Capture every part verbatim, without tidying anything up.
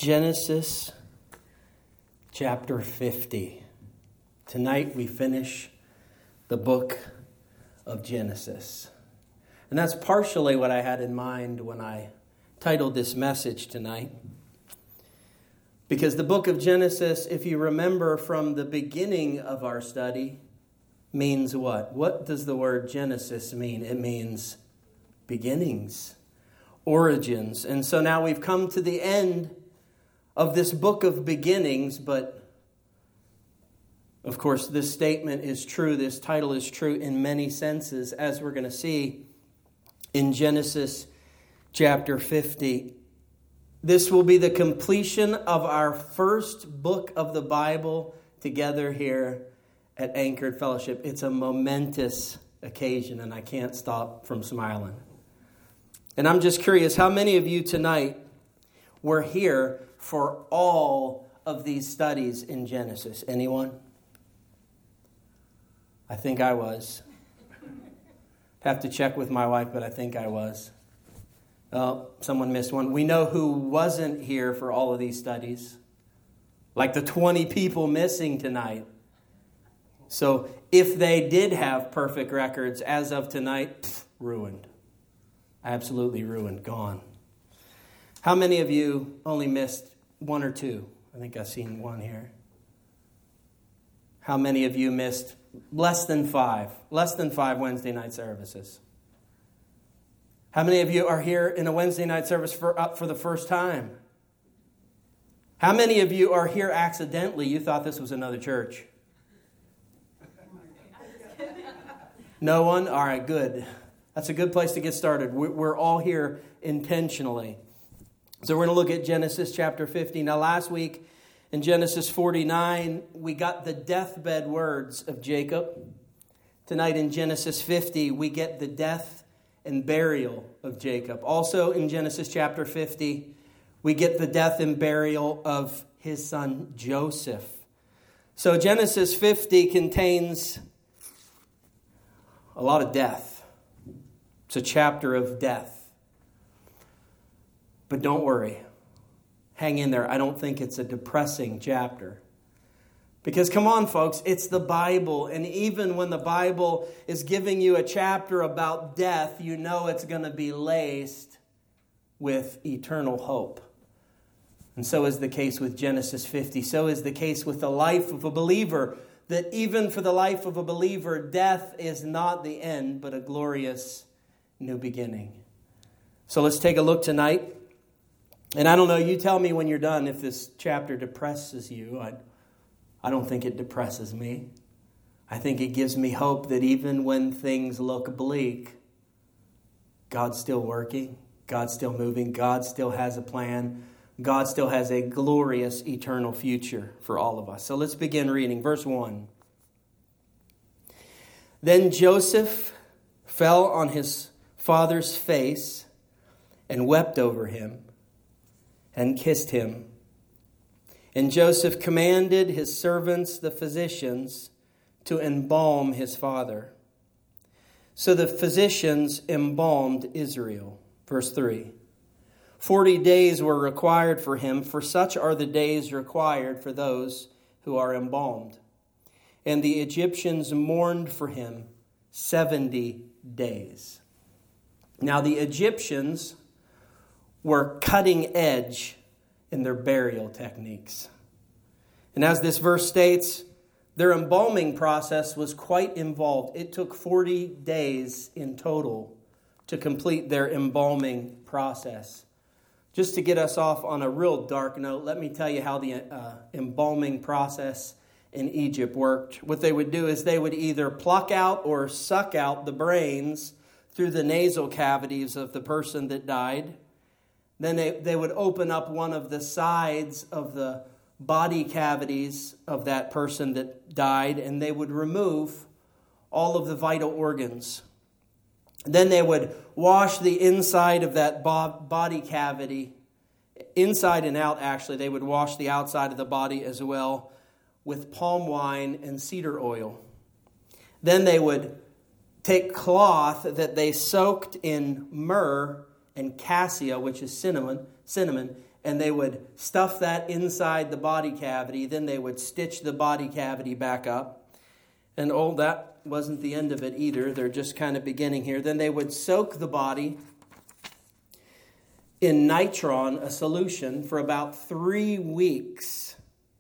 Genesis chapter fifty. Tonight we finish the book of Genesis. And that's partially what I had in mind when I titled this message tonight. Because the book of Genesis, if you remember from the beginning of our study, means what? What does the word Genesis mean? It means beginnings, origins. And so now we've come to the end of this book of beginnings, but of course this statement is true, this title is true in many senses, as we're going to see in Genesis chapter fifty. This will be the completion of our first book of the Bible together here at Anchored Fellowship. It's a momentous occasion, and I can't stop from smiling. And I'm just curious, how many of you tonight were here for all of these studies in Genesis? Anyone? I think I was. Have to check with my wife, but I think I was. Oh, someone missed one. We know who wasn't here for all of these studies. Like the twenty people missing tonight. So if they did have perfect records as of tonight, pff, ruined. Absolutely ruined. Gone. How many of you only missed one or two? I think I've seen one here. How many of you missed less than five? Less than five Wednesday night services. How many of you are here in a Wednesday night service for up for the first time? How many of you are here accidentally? You thought this was another church. No one? All right, good. That's a good place to get started. We're all here intentionally. So we're going to look at Genesis chapter fifty. Now last week in Genesis forty-nine, we got the deathbed words of Jacob. Tonight in Genesis fifty, we get the death and burial of Jacob. Also in Genesis chapter fifty, we get the death and burial of his son Joseph. So Genesis fifty contains a lot of death. It's a chapter of death. But don't worry. Hang in there. I don't think it's a depressing chapter. Because come on, folks, it's the Bible. And even when the Bible is giving you a chapter about death, you know it's going to be laced with eternal hope. And so is the case with Genesis fifty. So is the case with the life of a believer. That even for the life of a believer, death is not the end, but a glorious new beginning. So let's take a look tonight. And I don't know, you tell me when you're done if this chapter depresses you. I, I don't think it depresses me. I think it gives me hope that even when things look bleak, God's still working. God's still moving. God still has a plan. God still has a glorious eternal future for all of us. So let's begin reading. Verse one. Then Joseph fell on his father's face and wept over him and kissed him. And Joseph commanded his servants, the physicians, to embalm his father. So the physicians embalmed Israel. Verse three. Forty days were required for him, for such are the days required for those who are embalmed. And the Egyptians mourned for him seventy days. Now the Egyptians were cutting edge in their burial techniques. And as this verse states, their embalming process was quite involved. It took forty days in total to complete their embalming process. Just to get us off on a real dark note, let me tell you how the uh, embalming process in Egypt worked. What they would do is they would either pluck out or suck out the brains through the nasal cavities of the person that died. Then they, they would open up one of the sides of the body cavities of that person that died, and they would remove all of the vital organs. Then they would wash the inside of that body cavity, inside and out actually. They would wash the outside of the body as well with palm wine and cedar oil. Then they would take cloth that they soaked in myrrh and cassia, which is cinnamon, cinnamon, and they would stuff that inside the body cavity. Then they would stitch the body cavity back up. And oh, that wasn't the end of it either. They're just kind of beginning here. Then they would soak the body in nitron, a solution, for about three weeks.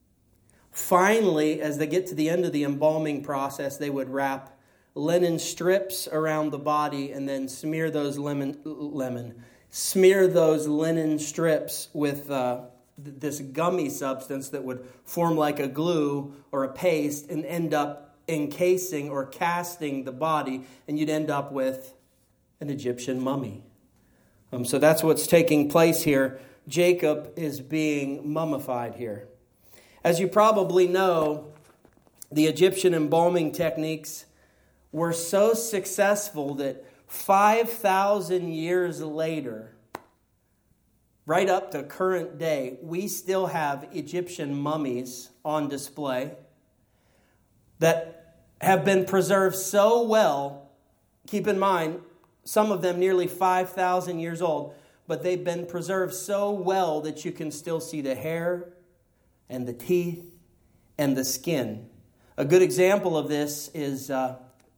Finally, as they get to the end of the embalming process, they would wrap linen strips around the body and then smear those lemon, lemon, smear those linen strips with uh, th- this gummy substance that would form like a glue or a paste and end up encasing or casting the body, and you'd end up with an Egyptian mummy. Um, so that's what's taking place here. Jacob is being mummified here. As you probably know, the Egyptian embalming techniques were so successful that five thousand years later, right up to current day, we still have Egyptian mummies on display that have been preserved so well. Keep in mind, some of them nearly five thousand years old, but they've been preserved so well that you can still see the hair and the teeth and the skin. A good example of this is uh,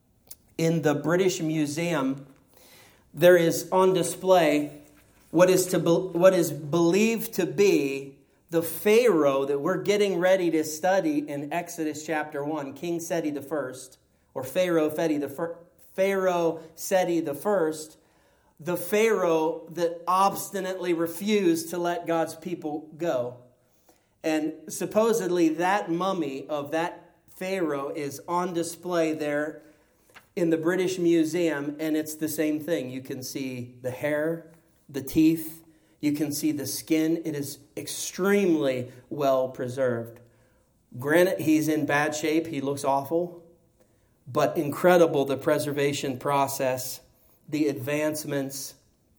in the British Museum. There is on display what is to be, what is believed to be the Pharaoh that we're getting ready to study in Exodus chapter one, King Seti the First, or Pharaoh Seti the First. Pharaoh Seti the First, the Pharaoh that obstinately refused to let God's people go. And supposedly that mummy of that Pharaoh is on display there in the British Museum, and it's the same thing. You can see the hair, the teeth, you can see the skin. It is extremely well preserved. Granted, he's in bad shape, he looks awful, but incredible the preservation process, the advancements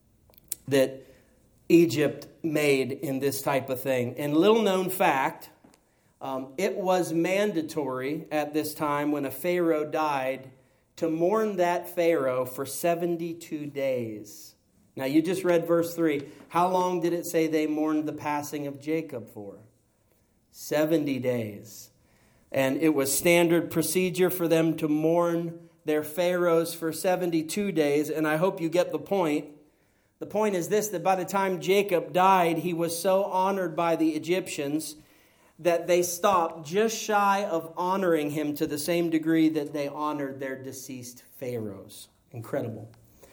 that Egypt made in this type of thing. And little known fact, um, it was mandatory at this time when a pharaoh died to mourn that pharaoh for seventy-two days. Now you just read verse three. How long did it say they mourned the passing of Jacob for? seventy days. And it was standard procedure for them to mourn their pharaohs for seventy-two days. And I hope you get the point. The point is this, that by the time Jacob died, he was so honored by the Egyptians that they stopped just shy of honoring him to the same degree that they honored their deceased pharaohs. Incredible.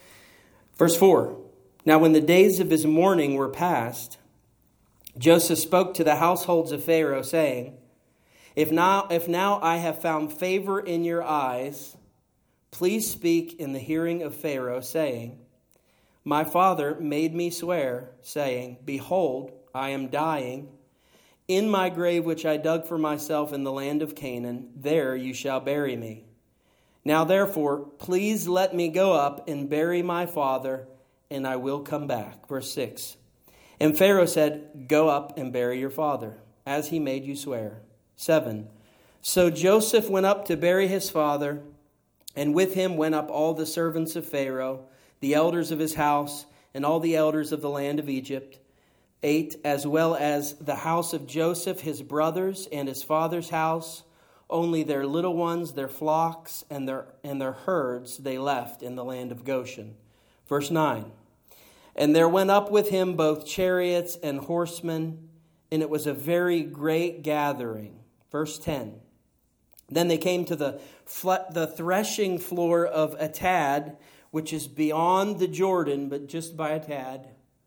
Verse four. Now when the days of his mourning were past, Joseph spoke to the households of Pharaoh, saying, If now, if now I have found favor in your eyes, please speak in the hearing of Pharaoh, saying, My father made me swear, saying, Behold, I am dying. In my grave which I dug for myself in the land of Canaan, there you shall bury me. Now therefore, please let me go up and bury my father, and I will come back. Verse six. And Pharaoh said, Go up and bury your father, as he made you swear. seven. So Joseph went up to bury his father, and with him went up all the servants of Pharaoh, the elders of his house, and all the elders of the land of Egypt. eight. As well as the house of Joseph, his brothers, and his father's house. Only their little ones, their flocks, and their and their herds they left in the land of Goshen. Verse nine. And there went up with him both chariots and horsemen, and it was a very great gathering. Verse ten. Then they came to the the threshing floor of Atad, which is beyond the Jordan, but just by Atad.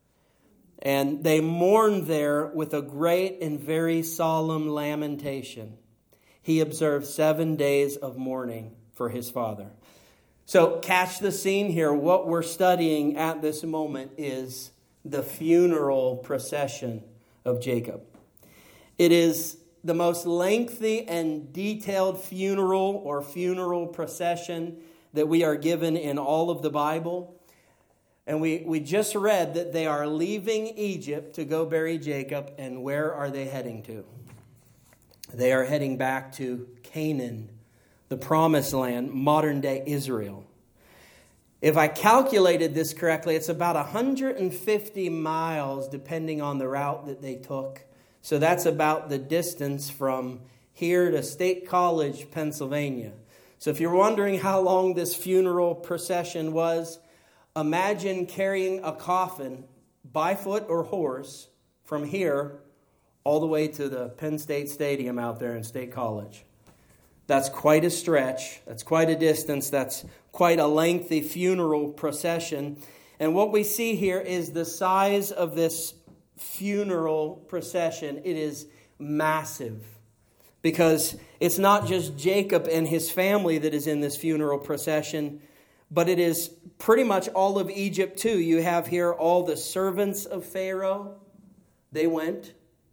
And they mourned there with a great and very solemn lamentation. He observed seven days of mourning for his father. So catch the scene here. What we're studying at this moment is the funeral procession of Jacob. It is the most lengthy and detailed funeral or funeral procession that we are given in all of the Bible. And we, we just read that they are leaving Egypt to go bury Jacob. And where are they heading to? They are heading back to Canaan, the promised land, modern day Israel. If I calculated this correctly, it's about one hundred fifty miles depending on the route that they took. So that's about the distance from here to State College, Pennsylvania. So if you're wondering how long this funeral procession was, imagine carrying a coffin by foot or horse from here all the way to the Penn State Stadium out there in State College. That's quite a stretch. That's quite a distance. That's quite a lengthy funeral procession. And what we see here is the size of this funeral procession. It is massive. Because it's not just Jacob and his family that is in this funeral procession, but it is pretty much all of Egypt too. You have here all the servants of Pharaoh. They went.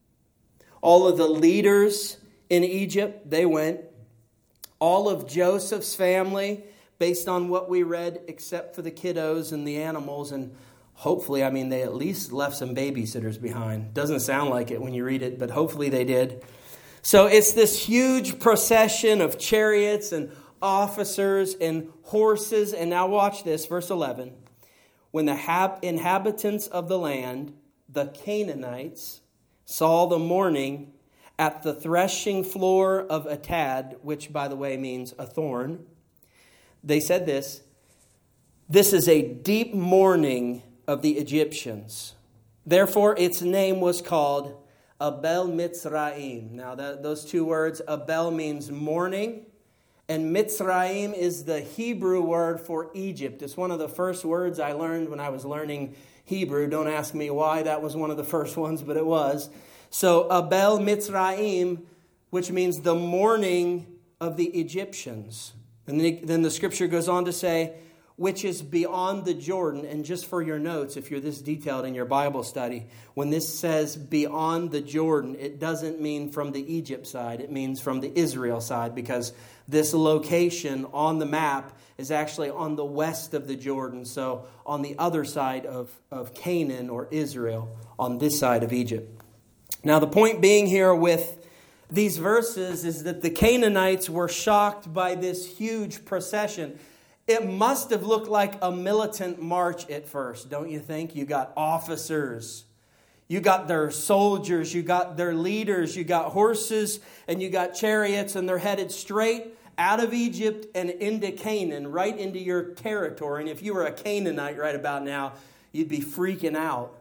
All of the leaders in Egypt, they went. All of Joseph's family, based on what we read, except for the kiddos and the animals. And hopefully, I mean, they at least left some babysitters behind. Doesn't sound like it when you read it, but hopefully they did. So it's this huge procession of chariots and officers and horses. And now watch this, verse eleven. When the hab- inhabitants of the land, the Canaanites, saw the mourning at the threshing floor of Atad, which, by the way, means a thorn, they said this, "This is a deep mourning of the Egyptians." Therefore, its name was called Abel Mitzrayim. Now, that, those two words, Abel means mourning, and Mitzrayim is the Hebrew word for Egypt. It's one of the first words I learned when I was learning Hebrew. Don't ask me why that was one of the first ones, but it was. So Abel Mitzrayim, which means the mourning of the Egyptians. And then the scripture goes on to say, which is beyond the Jordan. And just for your notes, if you're this detailed in your Bible study, when this says beyond the Jordan, it doesn't mean from the Egypt side. It means from the Israel side, because this location on the map is actually on the west of the Jordan. So on the other side of, of Canaan or Israel, on this side of Egypt. Now, the point being here with these verses is that the Canaanites were shocked by this huge procession. It must have looked like a militant march at first, don't you think? You got officers, you got their soldiers, you got their leaders, you got horses, and you got chariots, and they're headed straight out of Egypt and into Canaan, right into your territory. And if you were a Canaanite right about now, you'd be freaking out.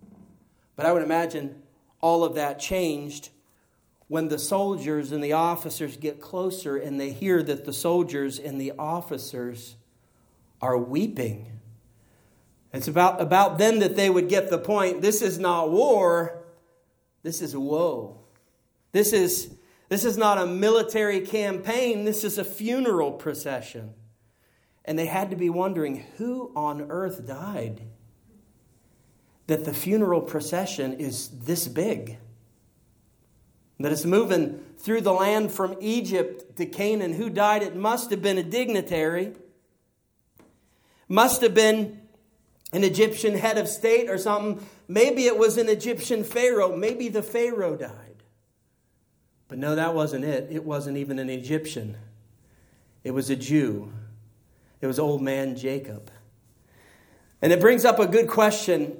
But I would imagine all of that changed when the soldiers and the officers get closer and they hear that the soldiers and the officers are weeping. It's about, about then that they would get the point. This is not war. This is woe. This is, this is not a military campaign. This is a funeral procession. And they had to be wondering, who on earth died that the funeral procession is this big? That it's moving through the land from Egypt to Canaan. Who died? It must have been a dignitary. Must have been an Egyptian head of state or something. Maybe it was an Egyptian pharaoh. Maybe the pharaoh died. But no, that wasn't it. It wasn't even an Egyptian. It was a Jew. It was old man Jacob. And it brings up a good question.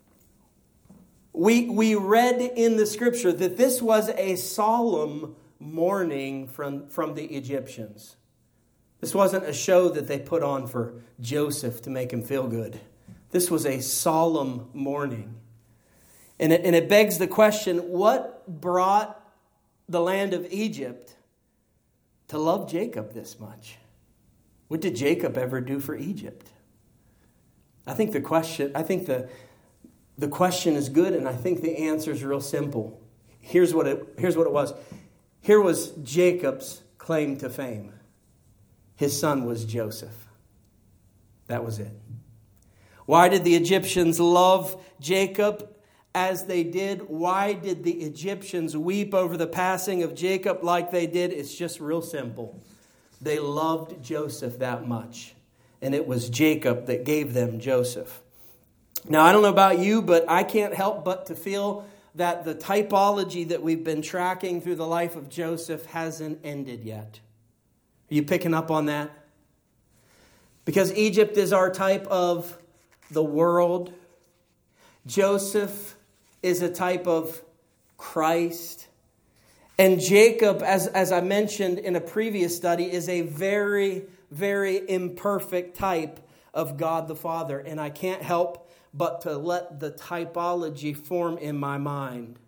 We, we read in the scripture that this was a solemn mourning from, from the Egyptians. This wasn't a show that they put on for Joseph to make him feel good. This was a solemn mourning. And it, and it begs the question, what brought the land of Egypt to love Jacob this much? What did Jacob ever do for Egypt? I think the question, I think the The question is good, and I think the answer is real simple. Here's what it, here's what it was. Here was Jacob's claim to fame. His son was Joseph. That was it. Why did the Egyptians love Jacob as they did? Why did the Egyptians weep over the passing of Jacob like they did? It's just real simple. They loved Joseph that much, and it was Jacob that gave them Joseph. Now, I don't know about you, but I can't help but to feel that the typology that we've been tracking through the life of Joseph hasn't ended yet. Are you picking up on that? Because Egypt is our type of the world. Joseph is a type of Christ. And Jacob, as, as I mentioned in a previous study, is a very, very imperfect type of God the Father. And I can't help but to let the typology form in my mind.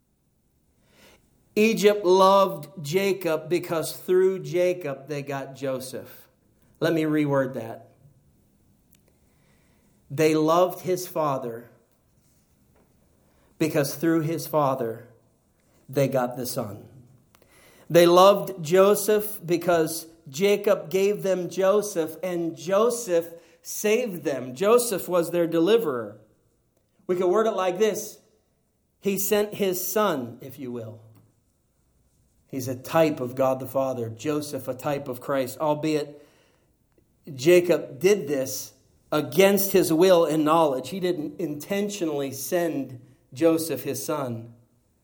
Egypt loved Jacob because through Jacob they got Joseph. Let me reword that. They loved his father because through his father they got the son. They loved Joseph because Jacob gave them Joseph, and Joseph saved them. Joseph was their deliverer. We could word it like this. He sent his son, if you will. He's a type of God the Father. Joseph, a type of Christ. Albeit Jacob did this against his will and knowledge. He didn't intentionally send Joseph, his son.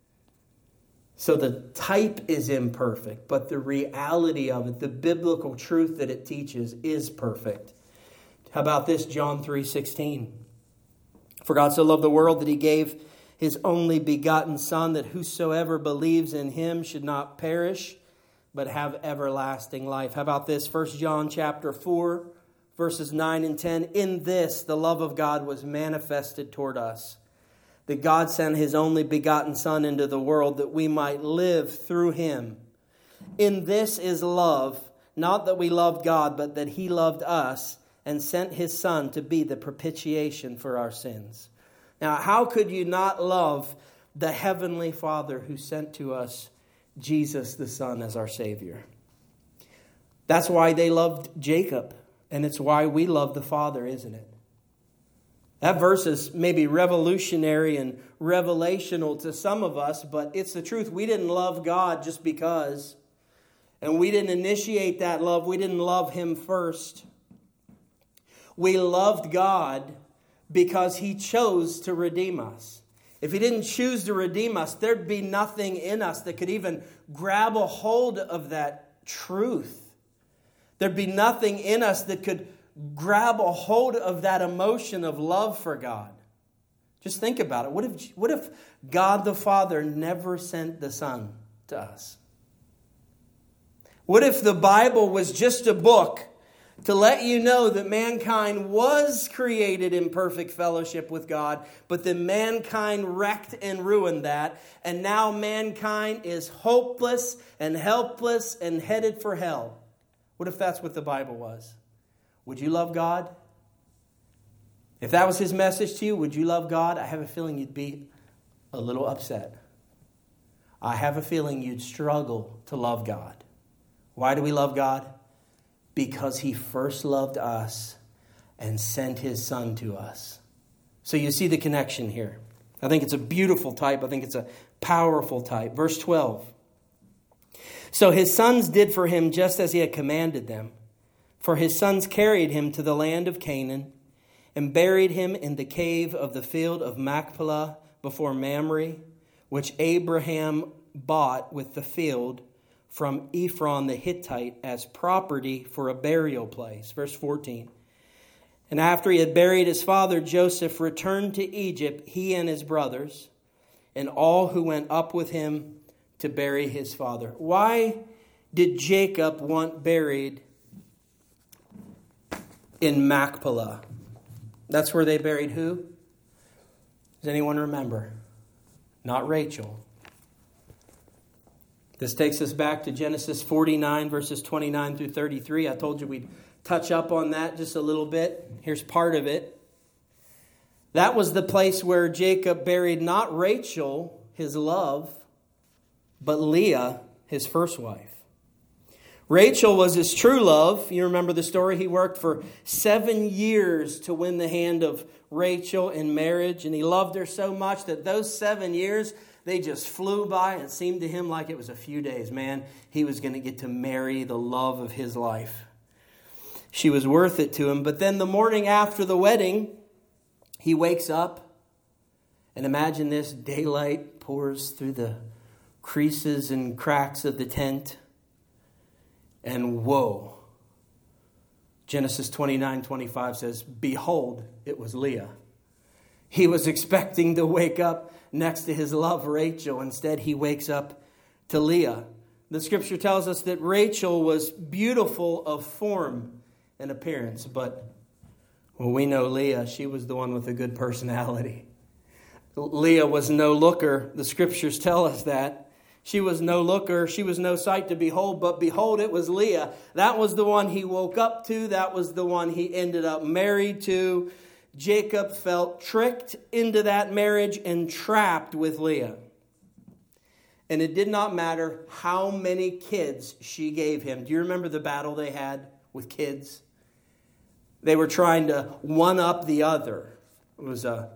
So the type is imperfect, but the reality of it, the biblical truth that it teaches, is perfect. How about this? John three sixteen. For God so loved the world that he gave his only begotten Son, that whosoever believes in him should not perish, but have everlasting life. How about this? First John chapter four, verses nine and ten. In this, the love of God was manifested toward us, that God sent his only begotten Son into the world that we might live through him. In this is love, not that we loved God, but that he loved us and sent his Son to be the propitiation for our sins. Now, how could you not love the Heavenly Father who sent to us Jesus the Son as our Savior? That's why they loved Jacob, and it's why we love the Father, isn't it? That verse is maybe revolutionary and revelational to some of us, but it's the truth. We didn't love God just because. And we didn't initiate that love. We didn't love him first. We loved God because he chose to redeem us. If he didn't choose to redeem us, there'd be nothing in us that could even grab a hold of that truth. There'd be nothing in us that could grab a hold of that emotion of love for God. Just think about it. What if, what if God the Father never sent the Son to us? What if the Bible was just a book to let you know that mankind was created in perfect fellowship with God, but that mankind wrecked and ruined that, and now mankind is hopeless and helpless and headed for hell? What if that's what the Bible was? Would you love God? If that was his message to you, would you love God? I have a feeling you'd be a little upset. I have a feeling you'd struggle to love God. Why do we love God? Because he first loved us and sent his Son to us. So you see the connection here. I think it's a beautiful type. I think it's a powerful type. Verse twelve. So his sons did for him just as he had commanded them. For his sons carried him to the land of Canaan and buried him in the cave of the field of Machpelah before Mamre, which Abraham bought with the field from Ephron the Hittite as property for a burial place. Verse fourteen. And after he had buried his father, Joseph returned to Egypt, he and his brothers, and all who went up with him to bury his father. Why did Jacob want buried in Machpelah? That's where they buried who? Does anyone remember? Not Rachel. This takes us back to Genesis forty-nine, verses twenty-nine through thirty-three. I told you we'd touch up on that just a little bit. Here's part of it. That was the place where Jacob buried not Rachel, his love, but Leah, his first wife. Rachel was his true love. You remember the story? He worked for seven years to win the hand of Rachel in marriage, and he loved her so much that those seven years, they just flew by. It seemed to him like it was a few days. Man, he was going to get to marry the love of his life. She was worth it to him. But then the morning after the wedding, he wakes up, and imagine this, daylight pours through the creases and cracks of the tent. And whoa, Genesis twenty-nine twenty-five says, behold, it was Leah. He was expecting to wake up next to his love, Rachel. Instead, he wakes up to Leah. The scripture tells us that Rachel was beautiful of form and appearance, but well, we know Leah, she was the one with a good personality. Leah was no looker. The scriptures tell us that. She was no looker. She was no sight to behold, but behold, it was Leah. That was the one he woke up to. That was the one he ended up married to. Jacob felt tricked into that marriage and trapped with Leah. And it did not matter how many kids she gave him. Do you remember the battle they had with kids? They were trying to one-up the other. It was a,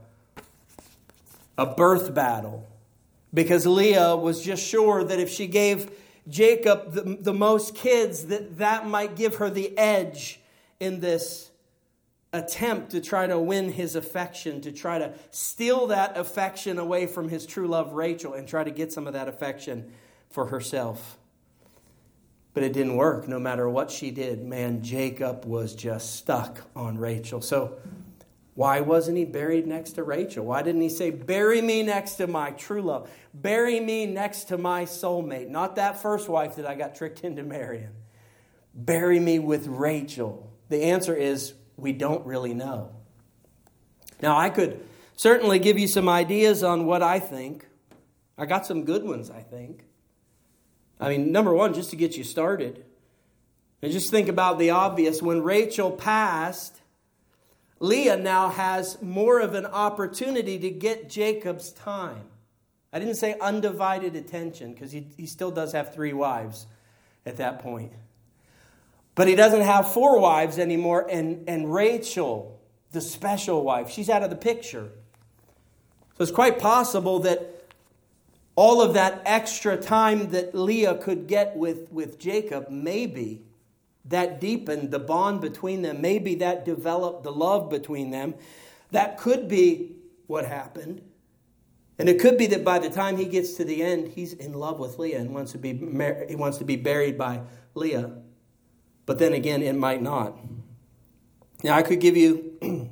a birth battle. Because Leah was just sure that if she gave Jacob the, the most kids, that that might give her the edge in this attempt to try to win his affection, to try to steal that affection away from his true love, Rachel, and try to get some of that affection for herself. But it didn't work. No matter what she did, man, Jacob was just stuck on Rachel. So why wasn't he buried next to Rachel? Why didn't he say, bury me next to my true love? Bury me next to my soulmate. Not that first wife that I got tricked into marrying. Bury me with Rachel. The answer is, we don't really know. Now, I could certainly give you some ideas on what I think. I got some good ones, I think. I mean, number one, just to get you started. And just think about the obvious. When Rachel passed, Leah now has more of an opportunity to get Jacob's time. I didn't say undivided attention, because he, he still does have three wives at that point. But he doesn't have four wives anymore, and, and Rachel, the special wife, she's out of the picture. So it's quite possible that all of that extra time that Leah could get with, with Jacob, maybe that deepened the bond between them. Maybe that developed the love between them. That could be what happened. And it could be that by the time he gets to the end, he's in love with Leah and wants to be mar- he wants to be buried by Leah. But then again, it might not. Now, I could give you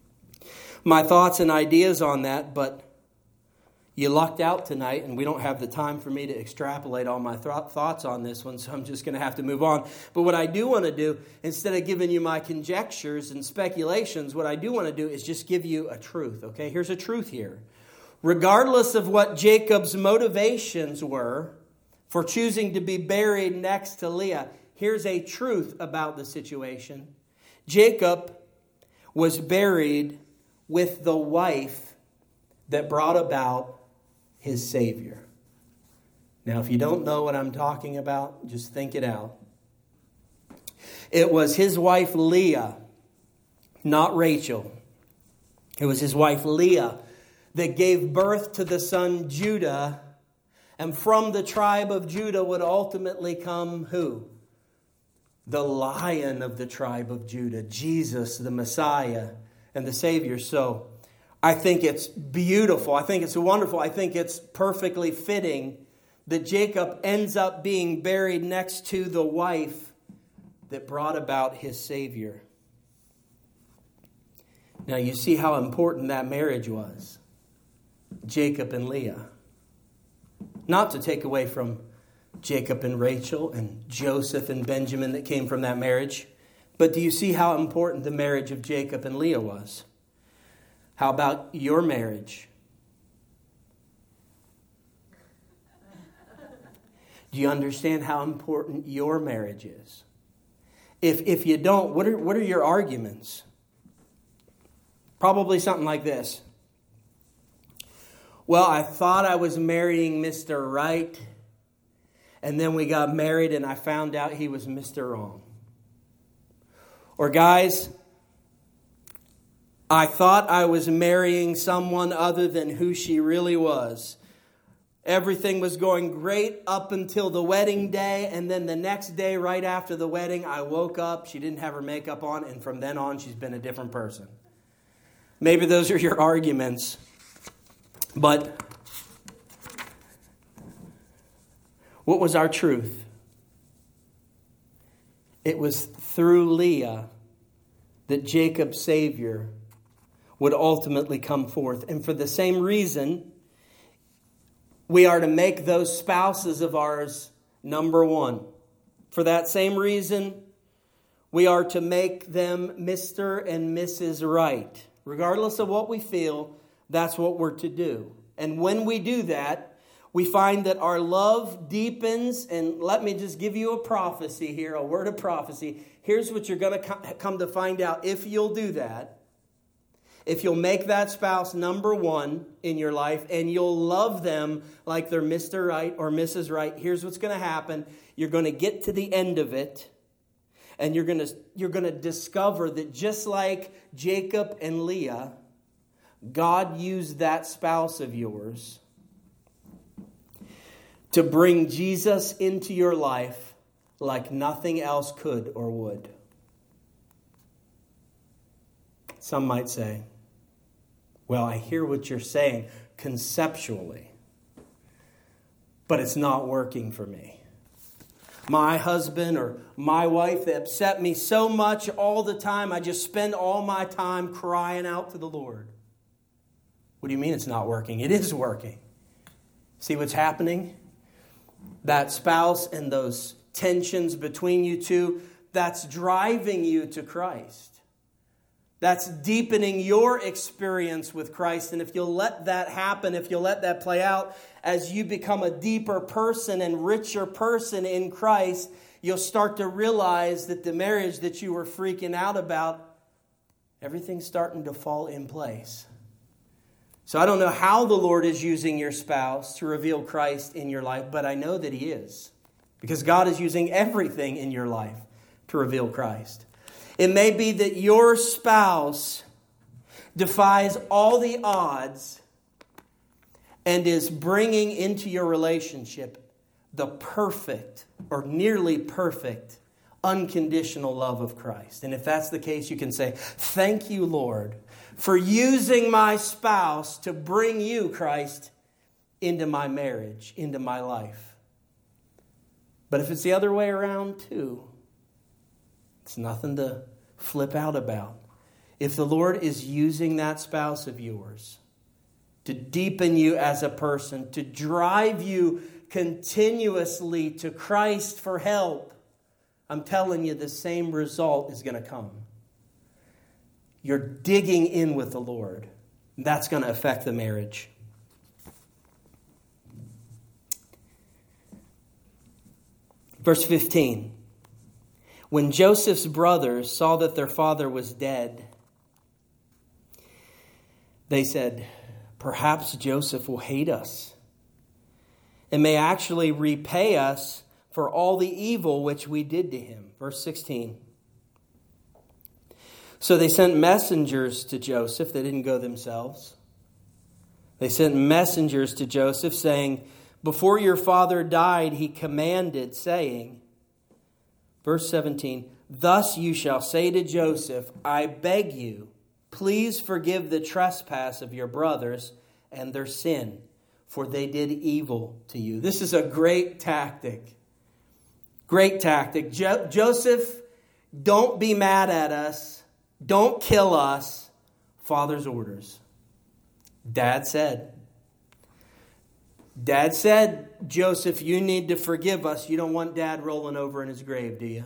my thoughts and ideas on that, but you lucked out tonight, and we don't have the time for me to extrapolate all my th- thoughts on this one, so I'm just going to have to move on. But what I do want to do, instead of giving you my conjectures and speculations, what I do want to do is just give you a truth, okay? Here's a truth here. Regardless of what Jacob's motivations were for choosing to be buried next to Leah, here's a truth about the situation. Jacob was buried with the wife that brought about his Savior. Now, if you don't know what I'm talking about, just think it out. It was his wife Leah, not Rachel. It was his wife Leah that gave birth to the son Judah. And from the tribe of Judah would ultimately come who? The Lion of the tribe of Judah, Jesus, the Messiah and the Savior. So I think it's beautiful. I think it's wonderful. I think it's perfectly fitting that Jacob ends up being buried next to the wife that brought about his Savior. Now you see how important that marriage was. Jacob and Leah. Not to take away from Jacob and Rachel and Joseph and Benjamin that came from that marriage. But do you see how important the marriage of Jacob and Leah was? How about your marriage? Do you understand how important your marriage is? If if you don't, what are what are your arguments? Probably something like this. Well, I thought I was marrying Mister Right, and then we got married and I found out he was Mister Wrong. Or guys, I thought I was marrying someone other than who she really was. Everything was going great up until the wedding day, and then the next day, right after the wedding, I woke up, she didn't have her makeup on, and from then on, she's been a different person. Maybe those are your arguments, but what was our truth? It was through Leah that Jacob's Savior would ultimately come forth. And for the same reason, we are to make those spouses of ours number one. For that same reason, we are to make them Mister and Missus Right. Regardless of what we feel, that's what we're to do. And when we do that, we find that our love deepens. And let me just give you a prophecy here, a word of prophecy. Here's what you're going to come to find out if you'll do that. If you'll make that spouse number one in your life and you'll love them like they're Mister Right or Missus Right, here's what's going to happen. You're going to get to the end of it and you're going to you're going to discover that just like Jacob and Leah, God used that spouse of yours to bring Jesus into your life like nothing else could or would. Some might say, well, I hear what you're saying conceptually, but it's not working for me. My husband or my wife, they upset me so much all the time, I just spend all my time crying out to the Lord. What do you mean it's not working? It is working. See what's happening? That spouse and those tensions between you two, that's driving you to Christ. That's deepening your experience with Christ. And if you'll let that happen, if you'll let that play out, as you become a deeper person and richer person in Christ, you'll start to realize that the marriage that you were freaking out about, everything's starting to fall in place. So I don't know how the Lord is using your spouse to reveal Christ in your life, but I know that He is. Because God is using everything in your life to reveal Christ. It may be that your spouse defies all the odds and is bringing into your relationship the perfect or nearly perfect unconditional love of Christ. And if that's the case, you can say, thank you, Lord, for using my spouse to bring you, Christ, into my marriage, into my life. But if it's the other way around too, it's nothing to flip out about. If the Lord is using that spouse of yours to deepen you as a person, to drive you continuously to Christ for help, I'm telling you the same result is going to come. You're digging in with the Lord. That's going to affect the marriage. Verse fifteen. When Joseph's brothers saw that their father was dead, they said, perhaps Joseph will hate us and may actually repay us for all the evil which we did to him. Verse sixteen. So they sent messengers to Joseph. They didn't go themselves. They sent messengers to Joseph saying, before your father died, he commanded, saying, verse seventeen, thus you shall say to Joseph, I beg you, please forgive the trespass of your brothers and their sin, for they did evil to you. This is a great tactic. Great tactic. Jo- Joseph, don't be mad at us. Don't kill us. Father's orders. Dad said. Dad said, Joseph, you need to forgive us. You don't want Dad rolling over in his grave, do you?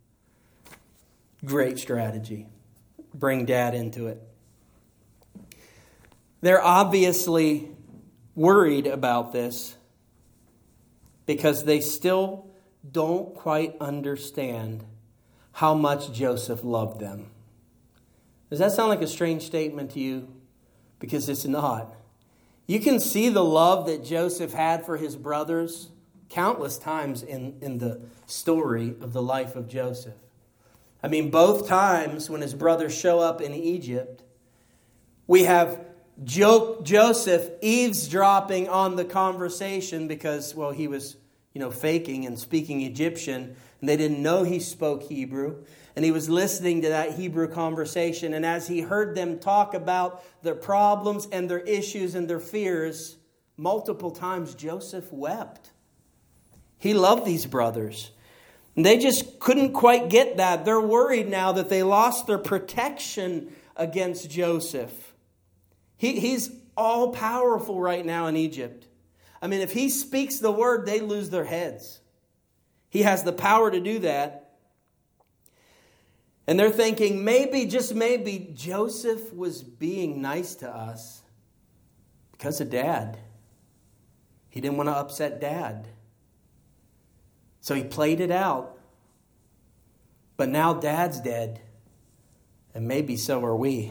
Great strategy. Bring Dad into it. They're obviously worried about this because they still don't quite understand how much Joseph loved them. Does that sound like a strange statement to you? Because it's not. You can see the love that Joseph had for his brothers countless times in, in the story of the life of Joseph. I mean, both times when his brothers show up in Egypt, we have jo- Joseph eavesdropping on the conversation because, well, he was, you know, faking and speaking Egyptian, and they didn't know he spoke Hebrew. And he was listening to that Hebrew conversation. And as he heard them talk about their problems and their issues and their fears, multiple times Joseph wept. He loved these brothers. And they just couldn't quite get that. They're worried now that they lost their protection against Joseph. He, he's all powerful right now in Egypt. I mean, if he speaks the word, they lose their heads. He has the power to do that. And they're thinking, maybe, just maybe, Joseph was being nice to us because of Dad. He didn't want to upset Dad. So he played it out. But now Dad's dead. And maybe so are we.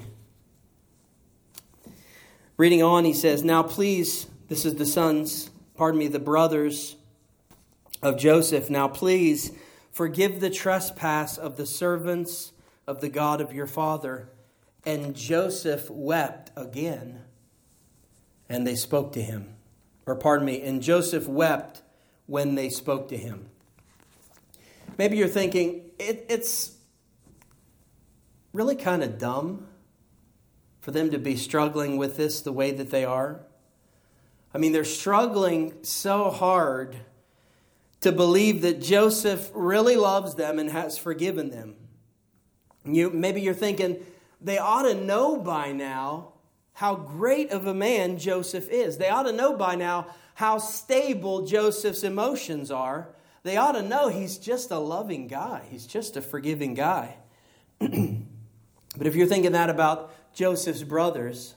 Reading on, he says, now please, this is the sons, pardon me, the brothers of Joseph. Now please forgive the trespass of the servants of the God of your father. And Joseph wept again. And they spoke to him. Or pardon me, and Joseph wept when they spoke to him. Maybe you're thinking, it, it's really kind of dumb for them to be struggling with this the way that they are. I mean, they're struggling so hard to believe that Joseph really loves them and has forgiven them. You, maybe you're thinking, they ought to know by now how great of a man Joseph is. They ought to know by now how stable Joseph's emotions are. They ought to know he's just a loving guy. He's just a forgiving guy. But if you're thinking that about Joseph's brothers,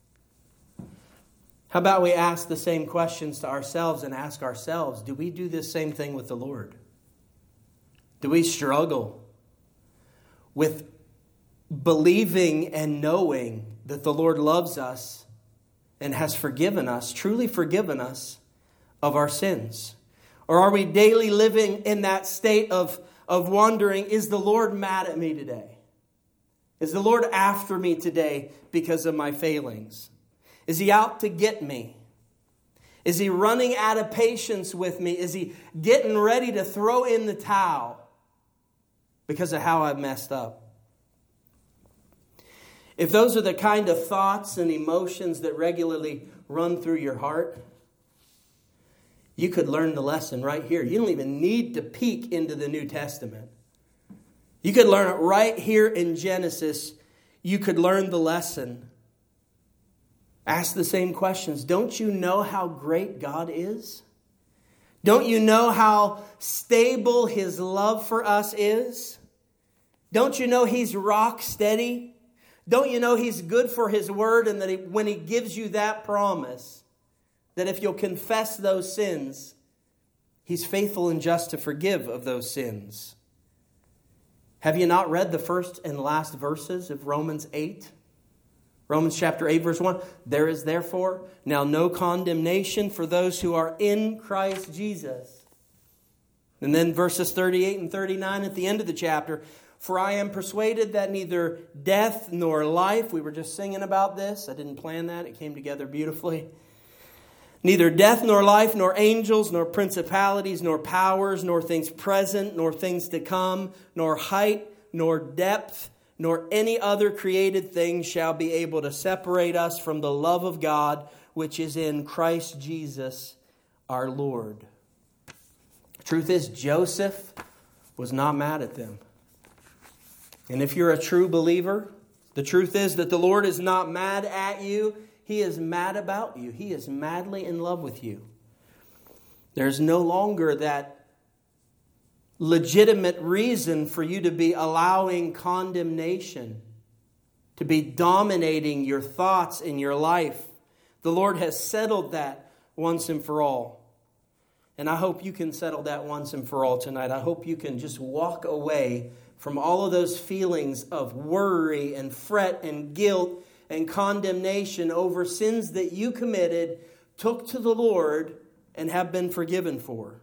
how about we ask the same questions to ourselves and ask ourselves, do we do this same thing with the Lord? Do we struggle with believing and knowing that the Lord loves us and has forgiven us, truly forgiven us of our sins? Or are we daily living in that state of, of wondering, is the Lord mad at me today? Is the Lord after me today because of my failings? Is he out to get me? Is he running out of patience with me? Is he getting ready to throw in the towel because of how I've messed up? If those are the kind of thoughts and emotions that regularly run through your heart, you could learn the lesson right here. You don't even need to peek into the New Testament. You could learn it right here in Genesis. You could learn the lesson. Ask the same questions. Don't you know how great God is? Don't you know how stable his love for us is? Don't you know he's rock steady? Don't you know he's good for his word, and that he, when he gives you that promise, that if you'll confess those sins, he's faithful and just to forgive of those sins. Have you not read the first and last verses of Romans eight? Romans chapter eight, verse one. There is therefore now no condemnation for those who are in Christ Jesus. And then verses thirty-eight and thirty-nine at the end of the chapter. For I am persuaded that neither death nor life, we were just singing about this. I didn't plan that. It came together beautifully. Neither death nor life, nor angels, nor principalities, nor powers, nor things present, nor things to come, nor height, nor depth, nor any other created thing shall be able to separate us from the love of God, which is in Christ Jesus our Lord. The truth is, Joseph was not mad at them. And if you're a true believer, the truth is that the Lord is not mad at you. He is mad about you. He is madly in love with you. There's no longer that legitimate reason for you to be allowing condemnation, to be dominating your thoughts in your life. The Lord has settled that once and for all. And I hope you can settle that once and for all tonight. I hope you can just walk away from all of those feelings of worry and fret and guilt and condemnation over sins that you committed, took to the Lord, and have been forgiven for.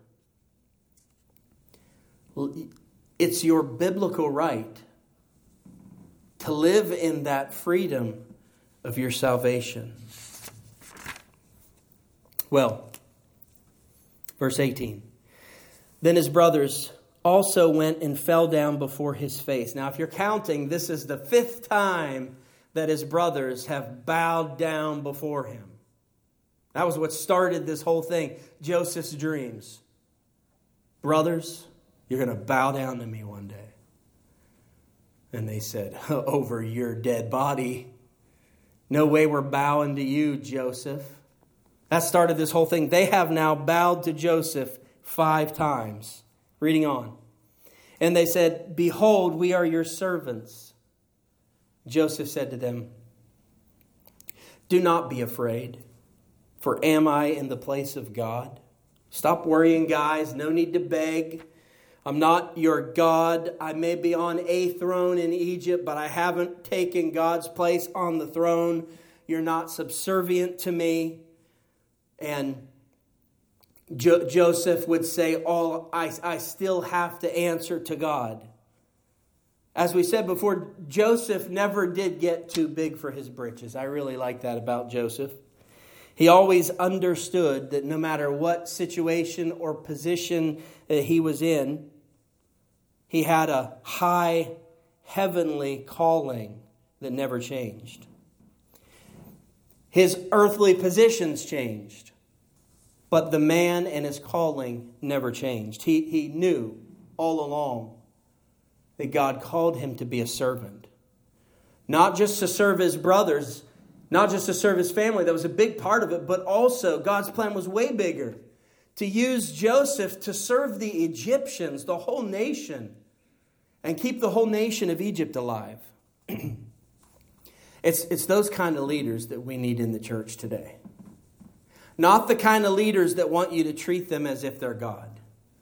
It's your biblical right to live in that freedom of your salvation. Well, verse eighteen. Then his brothers also went and fell down before his face. Now, if you're counting, this is the fifth time that his brothers have bowed down before him. That was what started this whole thing. Joseph's dreams. Brothers, You're going to bow down to me one day. And they said, over your dead body. No way we're bowing to you, Joseph. That started this whole thing. They have now bowed to Joseph five times. Reading on. And they said, behold, we are your servants. Joseph said to them, do not be afraid, for am I in the place of God? Stop worrying, guys. No need to beg. I'm not your God. I may be on a throne in Egypt, but I haven't taken God's place on the throne. You're not subservient to me. And Jo- Joseph would say, "All I, I still have to answer to God." As we said before, Joseph never did get too big for his britches. I really like that about Joseph. He always understood that no matter what situation or position that he was in, he had a high heavenly calling that never changed. His earthly positions changed, but the man and his calling never changed. He, he knew all along that God called him to be a servant. Not just to serve his brothers, not just to serve his family, that was a big part of it, but also God's plan was way bigger. To use Joseph to serve the Egyptians, the whole nation, and keep the whole nation of Egypt alive. it's, it's those kind of leaders that we need in the church today. Not the kind of leaders that want you to treat them as if they're God.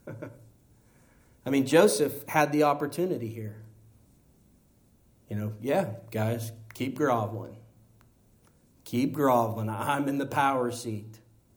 I mean, Joseph had the opportunity here. You know, yeah, guys, keep groveling. Keep groveling. I'm in the power seat.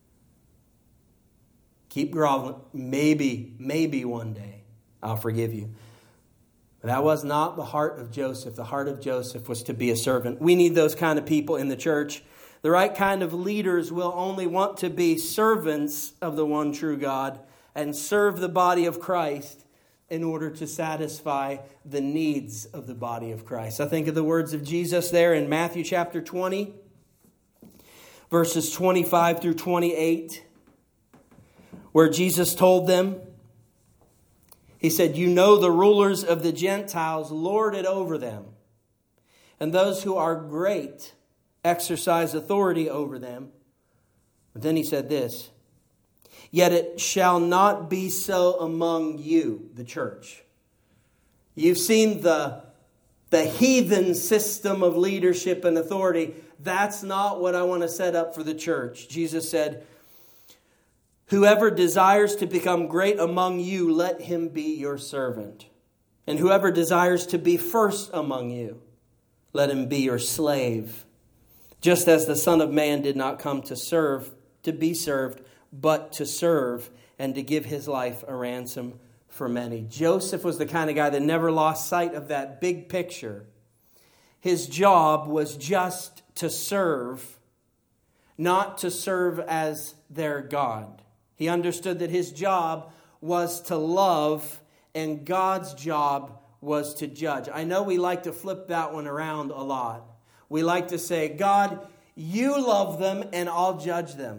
Keep groveling. Maybe, maybe one day I'll forgive you. But that was not the heart of Joseph. The heart of Joseph was to be a servant. We need those kind of people in the church. The right kind of leaders will only want to be servants of the one true God and serve the body of Christ in order to satisfy the needs of the body of Christ. I think of the words of Jesus there in Matthew chapter twenty, verses twenty-five through twenty-eight, where Jesus told them, he said, you know the rulers of the Gentiles lord it over them, and those who are great exercise authority over them. But then he said this, yet it shall not be so among you, the church. You've seen the, the heathen system of leadership and authority. That's not what I want to set up for the church. Jesus said, whoever desires to become great among you, let him be your servant. And whoever desires to be first among you, let him be your slave. Just as the Son of Man did not come to serve, to be served, but to serve and to give his life a ransom for many. Joseph was the kind of guy that never lost sight of that big picture. His job was just to serve, not to serve as their God. He understood that his job was to love and God's job was to judge. I know we like to flip that one around a lot. We like to say, God, you love them and I'll judge them.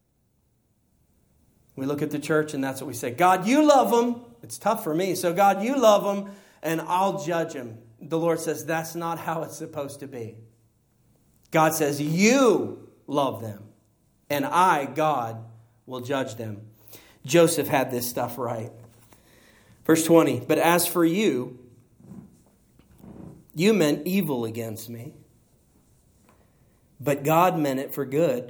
We look at the church and that's what we say. God, you love them. It's tough for me. So God, you love them and I'll judge them. The Lord says that's not how it's supposed to be. God says you love them and I, God, will judge them. Joseph had this stuff right. Verse twenty, but as for you, you meant evil against me, but God meant it for good,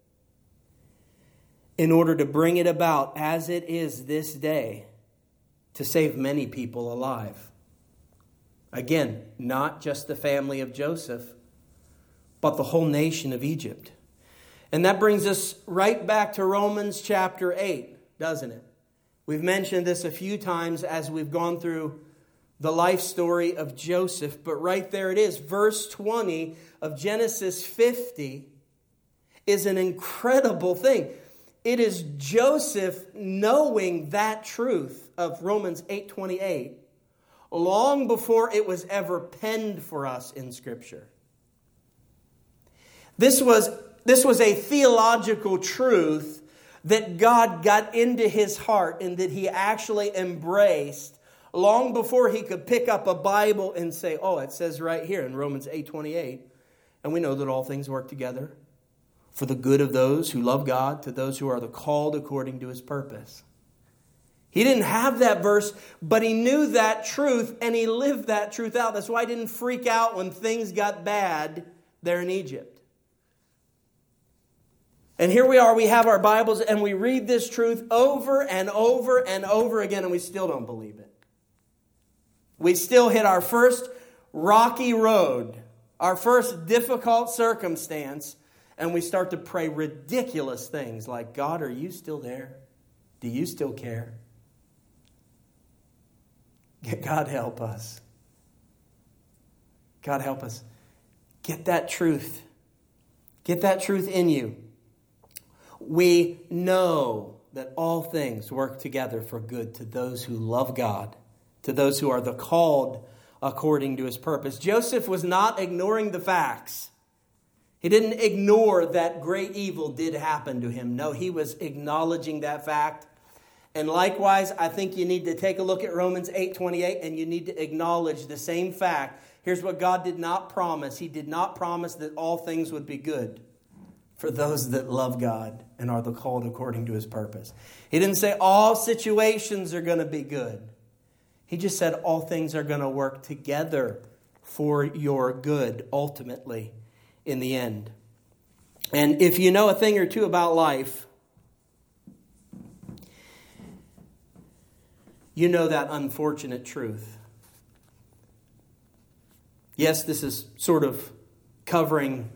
in order to bring it about as it is this day, to save many people alive. Again, not just the family of Joseph, but the whole nation of Egypt. And that brings us right back to Romans chapter eight, doesn't it? We've mentioned this a few times as we've gone through the life story of Joseph, but right there it is. Verse twenty of Genesis fifty is an incredible thing. It is Joseph knowing that truth of Romans eight twenty-eight long before it was ever penned for us in Scripture. This was, this was a theological truth that God got into his heart and that he actually embraced long before he could pick up a Bible and say, oh, it says right here in Romans eight twenty-eight, and we know that all things work together for the good of those who love God, to those who are the called according to his purpose. He didn't have that verse, but he knew that truth and he lived that truth out. That's why he didn't freak out when things got bad there in Egypt. And here we are, we have our Bibles and we read this truth over and over and over again and we still don't believe it. We still hit our first rocky road, our first difficult circumstance, and we start to pray ridiculous things like, God, are you still there? Do you still care? God help us. God help us. Get that truth. Get that truth in you. We know that all things work together for good to those who love God, to those who are the called according to his purpose. Joseph was not ignoring the facts. He didn't ignore that great evil did happen to him. No, he was acknowledging that fact. And likewise, I think you need to take a look at Romans eight twenty-eight and you need to acknowledge the same fact. Here's what God did not promise. He did not promise that all things would be good for those that love God and are the called according to his purpose. He didn't say all situations are going to be good. He just said all things are going to work together for your good ultimately in the end. And if you know a thing or two about life, you know that unfortunate truth. Yes, this is sort of covering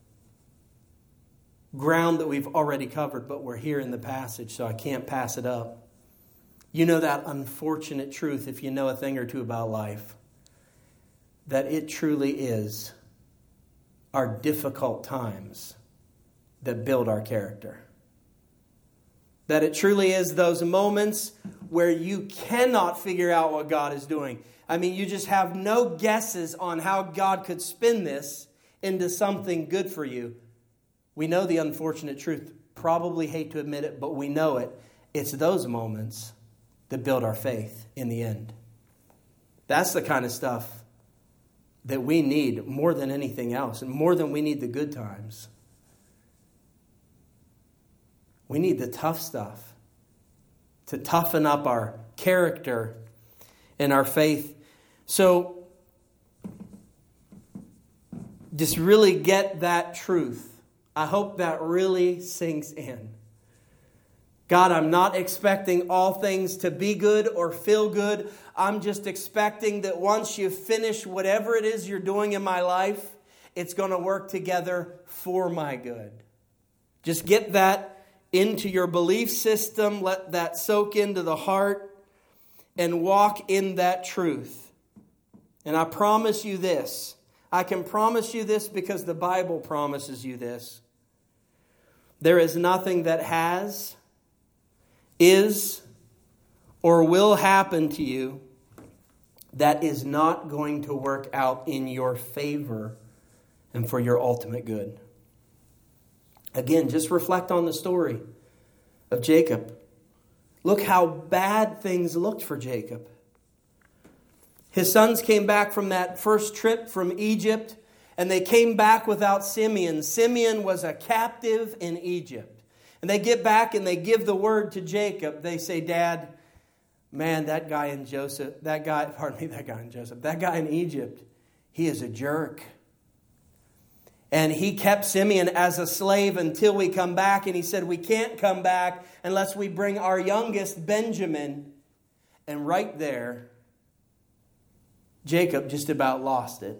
ground that we've already covered, but we're here in the passage, so I can't pass it up. You know that unfortunate truth, if you know a thing or two about life, that it truly is our difficult times that build our character. That it truly is those moments where you cannot figure out what God is doing. I mean, you just have no guesses on how God could spin this into something good for you. We know the unfortunate truth. Probably hate to admit it, but we know it. It's those moments that build our faith in the end. That's the kind of stuff that we need more than anything else, and more than we need the good times. We need the tough stuff to toughen up our character and our faith. So, just really get that truth. I hope that really sinks in. God, I'm not expecting all things to be good or feel good. I'm just expecting that once you finish whatever it is you're doing in my life, it's going to work together for my good. Just get that into your belief system. Let that soak into the heart and walk in that truth. And I promise you this. I can promise you this because the Bible promises you this. There is nothing that has, is, or will happen to you that is not going to work out in your favor and for your ultimate good. Again, just reflect on the story of Jacob. Look how bad things looked for Jacob. His sons came back from that first trip from Egypt, and they came back without Simeon. Simeon was a captive in Egypt. And they get back and they give the word to Jacob. They say, Dad, man, that guy in Joseph, that guy, pardon me, that guy in Joseph, that guy in Egypt, he is a jerk. And he kept Simeon as a slave until we come back. And he said, we can't come back unless we bring our youngest, Benjamin. And right there, Jacob just about lost it.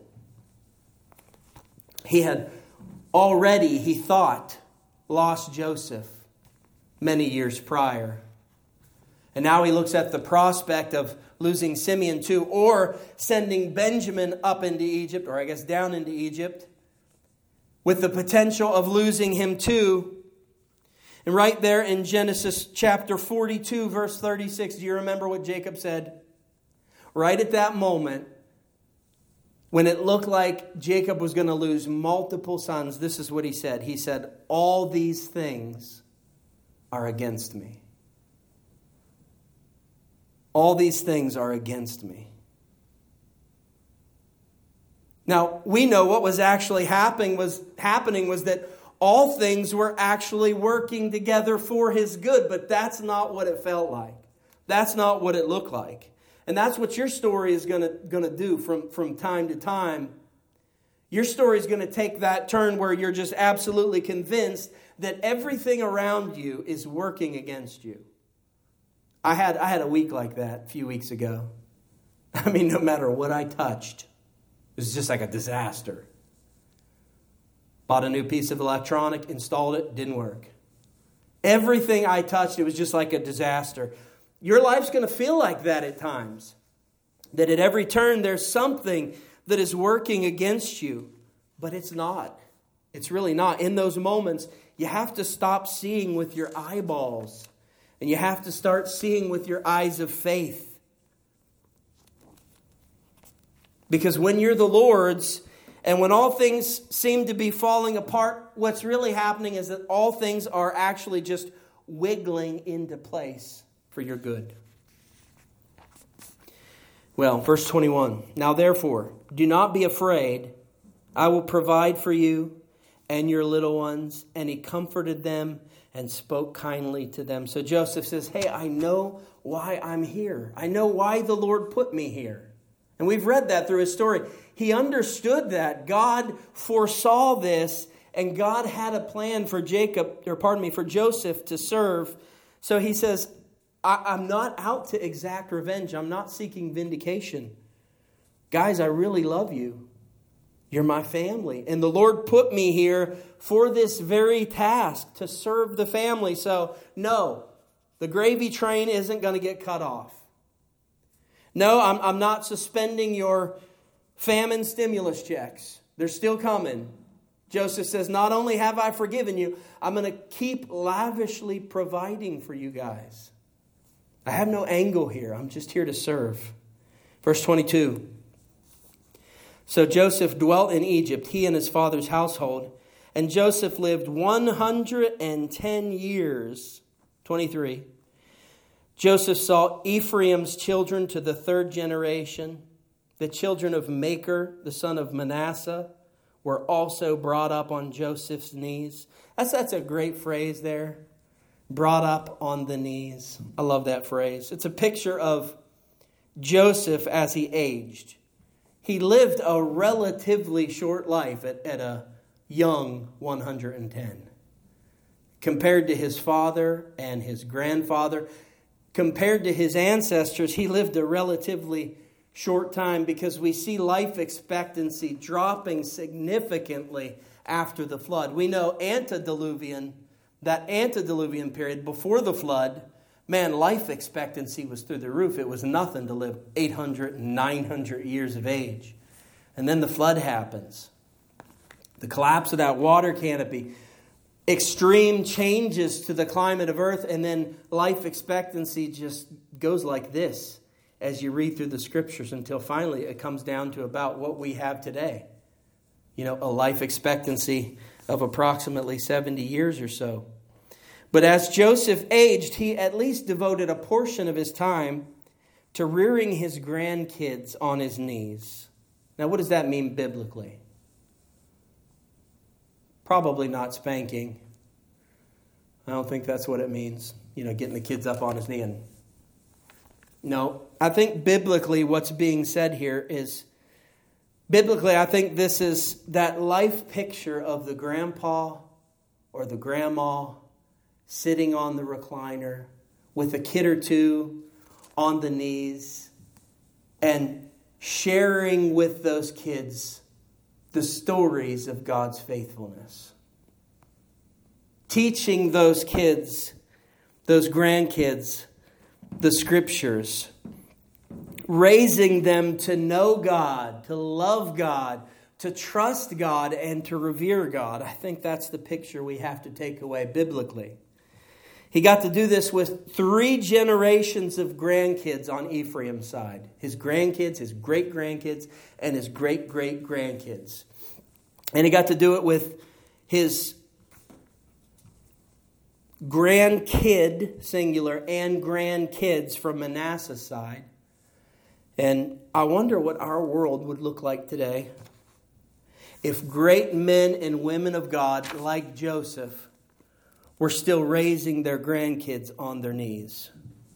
He had already, he thought, lost Joseph many years prior. And now he looks at the prospect of losing Simeon too, or sending Benjamin up into Egypt, or I guess down into Egypt, with the potential of losing him too. And right there in Genesis chapter forty-two, verse thirty-six, do you remember what Jacob said? Right at that moment, when it looked like Jacob was going to lose multiple sons, this is what he said. He said, all these things are against me. All these things are against me. Now, we know what was actually happening was happening was that all things were actually working together for his good, but that's not what it felt like. That's not what it looked like. And that's what your story is going to going to do from, from time to time. Your story is going to take that turn where you're just absolutely convinced that everything around you is working against you. I had I had a week like that a few weeks ago. I mean, no matter what I touched, it was just like a disaster. Bought a new piece of electronic, installed it, didn't work. Everything I touched, it was just like a disaster. Your life's going to feel like that at times. That at every turn there's something that is working against you. But it's not. It's really not. In those moments, you have to stop seeing with your eyeballs. And you have to start seeing with your eyes of faith. Because when you're the Lord's, and when all things seem to be falling apart, what's really happening is that all things are actually just wiggling into place for your good. Well, verse twenty-one. Now therefore, do not be afraid. I will provide for you and your little ones. And he comforted them and spoke kindly to them. So Joseph says, hey, I know why I'm here. I know why the Lord put me here. And we've read that through his story. He understood that. God foresaw this, and God had a plan for Jacob, or pardon me, for Joseph to serve. So he says, I, I'm not out to exact revenge. I'm not seeking vindication. Guys, I really love you. You're my family. And the Lord put me here for this very task, to serve the family. So, no, the gravy train isn't going to get cut off. No, I'm, I'm not suspending your famine stimulus checks. They're still coming. Joseph says, not only have I forgiven you, I'm going to keep lavishly providing for you guys. I have no angle here. I'm just here to serve. Verse twenty-two. So Joseph dwelt in Egypt, he and his father's household. And Joseph lived one hundred ten years. twenty-three. Joseph saw Ephraim's children to the third generation. The children of Machir, the son of Manasseh, were also brought up on Joseph's knees. That's, that's a great phrase there. Brought up on the knees. I love that phrase. It's a picture of Joseph as he aged. He lived a relatively short life at, at a young one hundred ten. Compared to his father and his grandfather, compared to his ancestors, he lived a relatively short time because we see life expectancy dropping significantly after the flood. We know antediluvian, that antediluvian period before the flood, man, life expectancy was through the roof. It was nothing to live eight hundred and nine hundred years of age. And then the flood happens. The collapse of that water canopy, extreme changes to the climate of earth, and then life expectancy just goes like this as you read through the scriptures until finally it comes down to about what we have today. You know, a life expectancy of approximately seventy years or so. But as Joseph aged, he at least devoted a portion of his time to rearing his grandkids on his knees. Now, what does that mean biblically? Probably not spanking. I don't think that's what it means. You know, getting the kids up on his knee and... No, I think biblically what's being said here is, biblically I think this is that life picture of the grandpa or the grandma sitting on the recliner with a kid or two on the knees and sharing with those kids the stories of God's faithfulness. Teaching those kids, those grandkids, the scriptures. Raising them to know God, to love God, to trust God, and to revere God. I think that's the picture we have to take away biblically. He got to do this with three generations of grandkids on Ephraim's side. His grandkids, his great-grandkids, and his great-great-grandkids. And he got to do it with his grandkid, singular, and grandkids from Manasseh's side. And I wonder what our world would look like today if great men and women of God like Joseph were still raising their grandkids on their knees.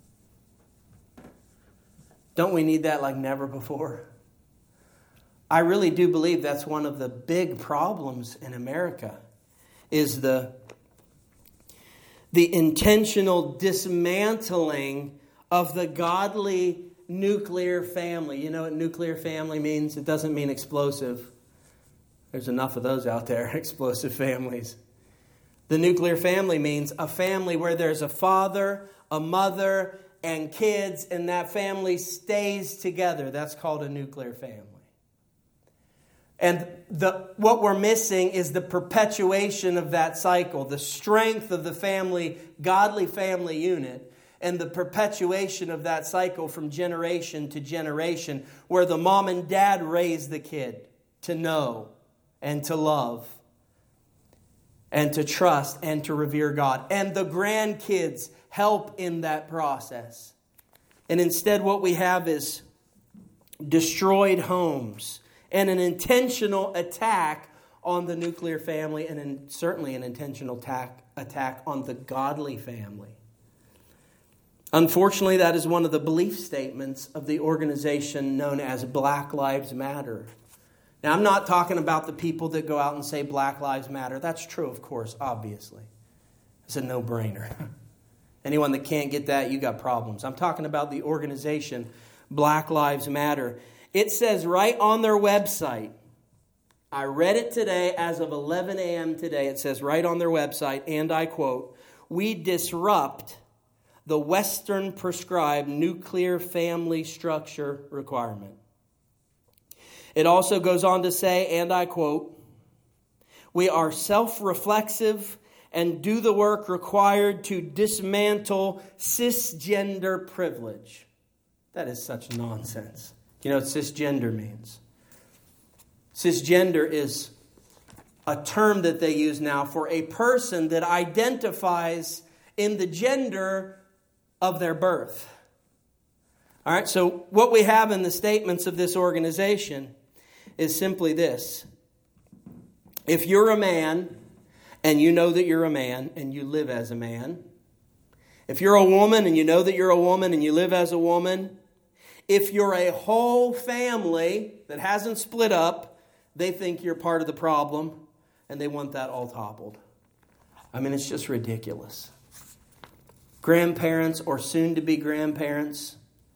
Don't we need that like never before? I really do believe that's one of the big problems in America, is the, the intentional dismantling of the godly nuclear family. You know what nuclear family means? It doesn't mean explosive. There's enough of those out there, explosive families. The nuclear family means a family where there's a father, a mother, and kids, and that family stays together. That's called a nuclear family. And the what we're missing is the perpetuation of that cycle, the strength of the family, godly family unit, and the perpetuation of that cycle from generation to generation, where the mom and dad raise the kid to know and to love and to trust and to revere God. And the grandkids help in that process. And instead what we have is destroyed homes and an intentional attack on the nuclear family, and in, certainly an intentional attack, attack on the godly family. Unfortunately, that is one of the belief statements of the organization known as Black Lives Matter. Now, I'm not talking about the people that go out and say Black Lives Matter. That's true, of course, obviously. It's a no-brainer. Anyone that can't get that, you got problems. I'm talking about the organization Black Lives Matter. It says right on their website, I read it today as of eleven a.m. today. It says right on their website, and I quote, "We disrupt the Western prescribed nuclear family structure requirement." It also goes on to say, and I quote, "We are self-reflexive and do the work required to dismantle cisgender privilege." That is such nonsense. You know what cisgender means? Cisgender is a term that they use now for a person that identifies in the gender of their birth. All right, so what we have in the statements of this organization is simply this. If you're a man and you know that you're a man and you live as a man, if you're a woman and you know that you're a woman and you live as a woman, if you're a whole family that hasn't split up, they think you're part of the problem and they want that all toppled. I mean, it's just ridiculous. Grandparents or soon-to-be grandparents,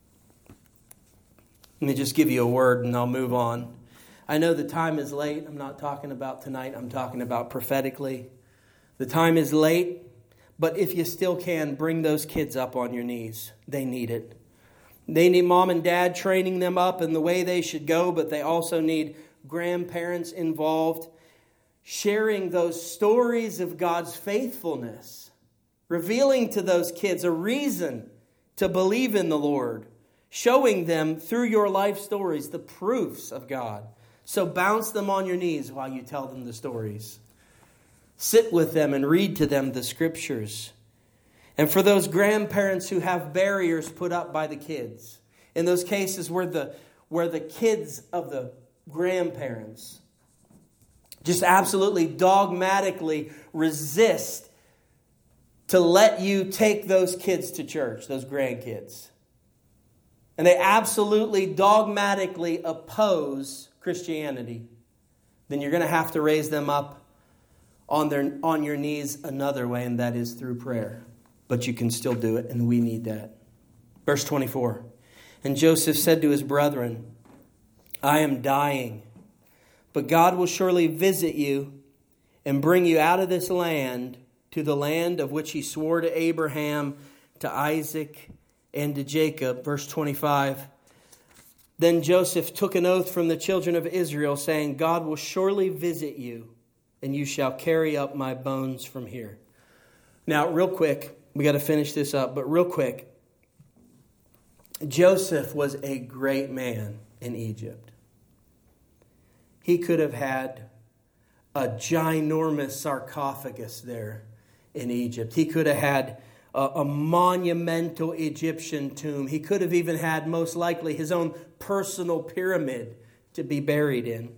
let me just give you a word and I'll move on. I know the time is late. I'm not talking about tonight. I'm talking about prophetically. The time is late, but if you still can, bring those kids up on your knees. They need it. They need mom and dad training them up in the way they should go, but they also need grandparents involved, sharing those stories of God's faithfulness, revealing to those kids a reason to believe in the Lord, showing them through your life stories the proofs of God. So bounce them on your knees while you tell them the stories. Sit with them and read to them the scriptures. And for those grandparents who have barriers put up by the kids, in those cases where the, where the kids of the grandparents just absolutely dogmatically resist to let you take those kids to church, those grandkids. And they absolutely dogmatically oppose Christianity, then you're going to have to raise them up on their on your knees another way, and that is through prayer. But you can still do it, and we need that. Verse twenty-four. And Joseph said to his brethren, "I am dying, but God will surely visit you and bring you out of this land to the land of which he swore to Abraham, to Isaac, and to Jacob." Verse twenty-five. Then Joseph took an oath from the children of Israel, saying, "God will surely visit you, and you shall carry up my bones from here." Now, real quick, we got to finish this up, but real quick, Joseph was a great man in Egypt. He could have had a ginormous sarcophagus there in Egypt. He could have had a, a monumental Egyptian tomb. He could have even had, most likely, his own personal pyramid to be buried in.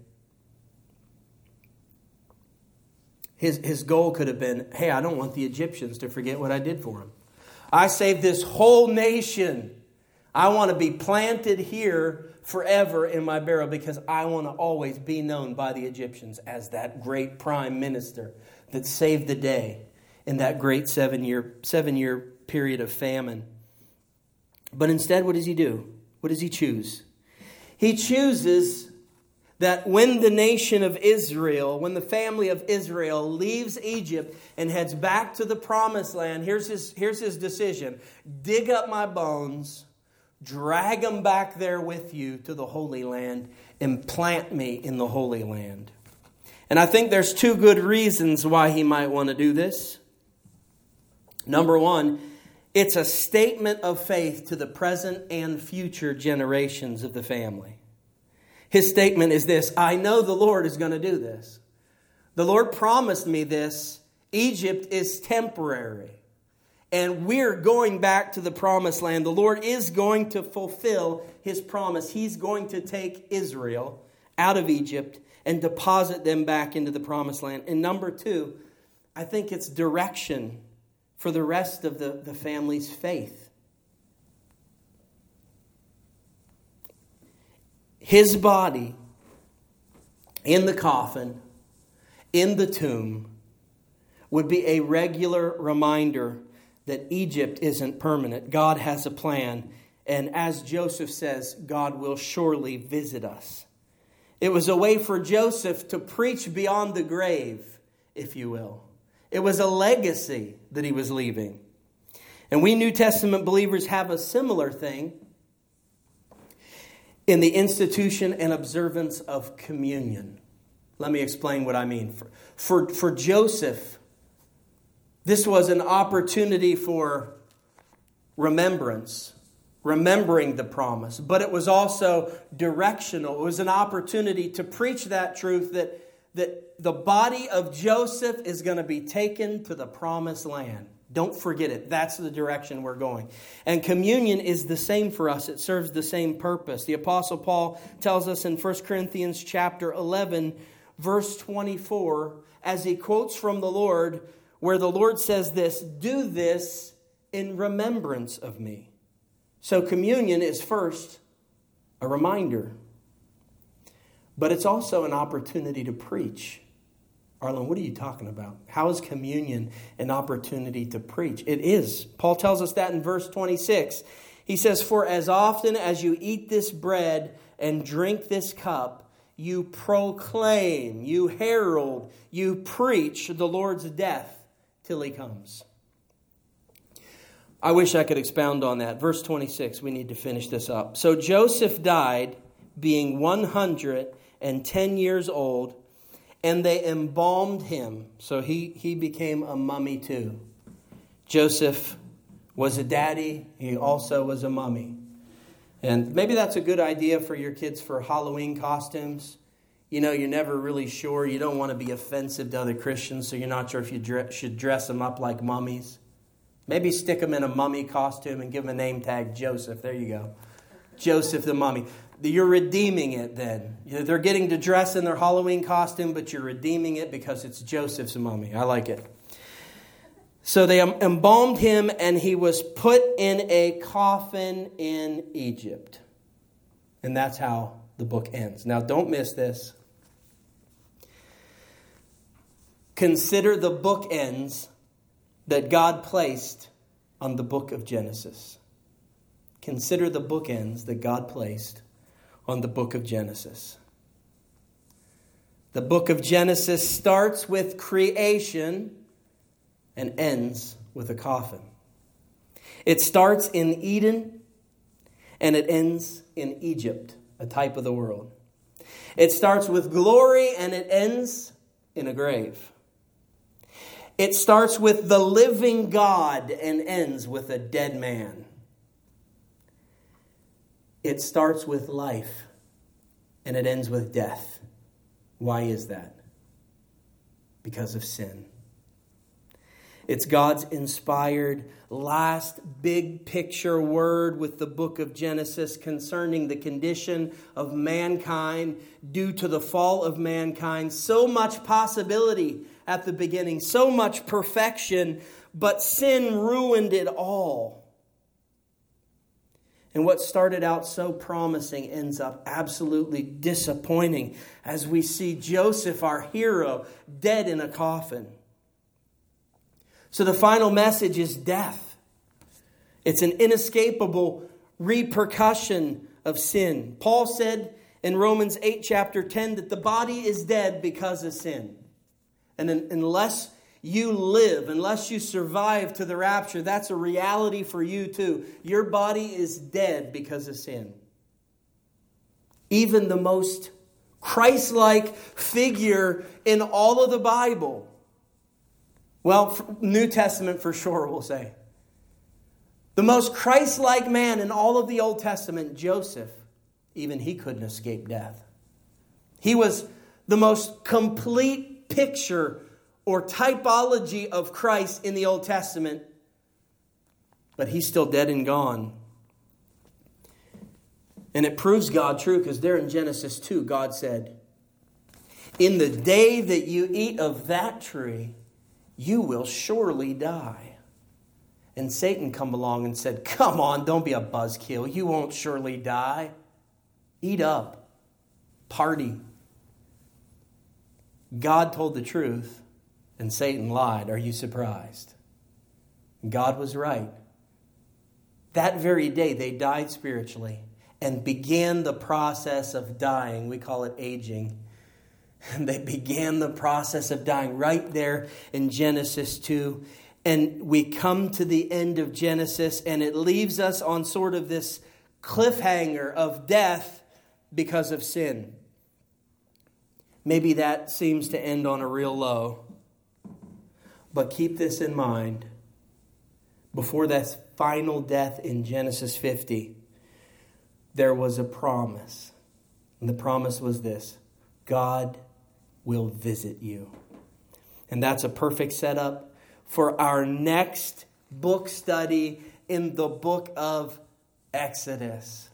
His, his goal could have been, hey, I don't want the Egyptians to forget what I did for them. I saved this whole nation. I want to be planted here forever in my burial because I want to always be known by the Egyptians as that great prime minister that saved the day in that great seven-year seven-year period of famine. But instead, what does he do? What does he choose? He chooses that when the nation of Israel, when the family of Israel leaves Egypt and heads back to the promised land, here's his, here's his decision. Dig up my bones, drag them back there with you to the Holy Land, and plant me in the Holy Land. And I think there's two good reasons why he might want to do this. Number one, it's a statement of faith to the present and future generations of the family. His statement is this: I know the Lord is going to do this. The Lord promised me this. Egypt is temporary. And we're going back to the promised land. The Lord is going to fulfill his promise. He's going to take Israel out of Egypt and deposit them back into the promised land. And number two, I think it's direction for the rest of the, the family's faith. His body in the coffin, in the tomb, would be a regular reminder that Egypt isn't permanent. God has a plan. And as Joseph says, God will surely visit us. It was a way for Joseph to preach beyond the grave, if you will. It was a legacy that he was leaving. And we New Testament believers have a similar thing in the institution and observance of communion. Let me explain what I mean. For, for, for Joseph, this was an opportunity for remembrance, remembering the promise. But it was also directional. It was an opportunity to preach that truth that, that the body of Joseph is going to be taken to the promised land. Don't forget it. That's the direction we're going. And communion is the same for us. It serves the same purpose. The Apostle Paul tells us in First Corinthians chapter eleven, verse twenty-four, as he quotes from the Lord, where the Lord says this: do this in remembrance of me. So communion is first a reminder, but it's also an opportunity to preach. Arlen, what are you talking about? How is communion an opportunity to preach? It is. Paul tells us that in verse twenty-six. He says, for as often as you eat this bread and drink this cup, you proclaim, you herald, you preach the Lord's death till he comes. I wish I could expound on that. Verse twenty-six, we need to finish this up. So Joseph died being one hundred ten years old, and they embalmed him. So he, he became a mummy too. Joseph was a daddy. He also was a mummy. And maybe that's a good idea for your kids for Halloween costumes. You know, you're never really sure. You don't want to be offensive to other Christians, so you're not sure if you dress, should dress them up like mummies. Maybe stick them in a mummy costume and give them a name tag, Joseph. There you go. Joseph the mummy. You're redeeming it then. They're getting to dress in their Halloween costume, but you're redeeming it because it's Joseph's mummy. I like it. So they embalmed him, and he was put in a coffin in Egypt. And that's how the book ends. Now, don't miss this. Consider the bookends that God placed on the book of Genesis. Consider the bookends that God placed on the book of Genesis. The book of Genesis starts with creation and ends with a coffin. It starts in Eden and it ends in Egypt, a type of the world. It starts with glory and it ends in a grave. It starts with the living God and ends with a dead man. It starts with life and it ends with death. Why is that? Because of sin. It's God's inspired last big picture word with the book of Genesis concerning the condition of mankind due to the fall of mankind. So much possibility at the beginning, so much perfection, but sin ruined it all. And what started out so promising ends up absolutely disappointing as we see Joseph, our hero, dead in a coffin. So the final message is death. It's an inescapable repercussion of sin. Paul said in Romans eight, chapter ten, that the body is dead because of sin. And unless you live, unless you survive to the rapture, that's a reality for you too. Your body is dead because of sin. Even the most Christ-like figure in all of the Bible, well, New Testament for sure, we'll say. The most Christ-like man in all of the Old Testament, Joseph, even he couldn't escape death. He was the most complete picture or typology of Christ in the Old Testament, but he's still dead and gone. And it proves God true because there in Genesis two, God said, "In the day that you eat of that tree, you will surely die." And Satan come along and said, "Come on, don't be a buzzkill. You won't surely die. Eat up. Party." God told the truth and Satan lied. Are you surprised? God was right. That very day they died spiritually and began the process of dying. We call it aging. And they began the process of dying right there in Genesis two. And we come to the end of Genesis and it leaves us on sort of this cliffhanger of death because of sin. Maybe that seems to end on a real low. But keep this in mind. Before that final death in Genesis fifty, there was a promise. And the promise was this: God will visit you. And that's a perfect setup for our next book study in the book of Exodus.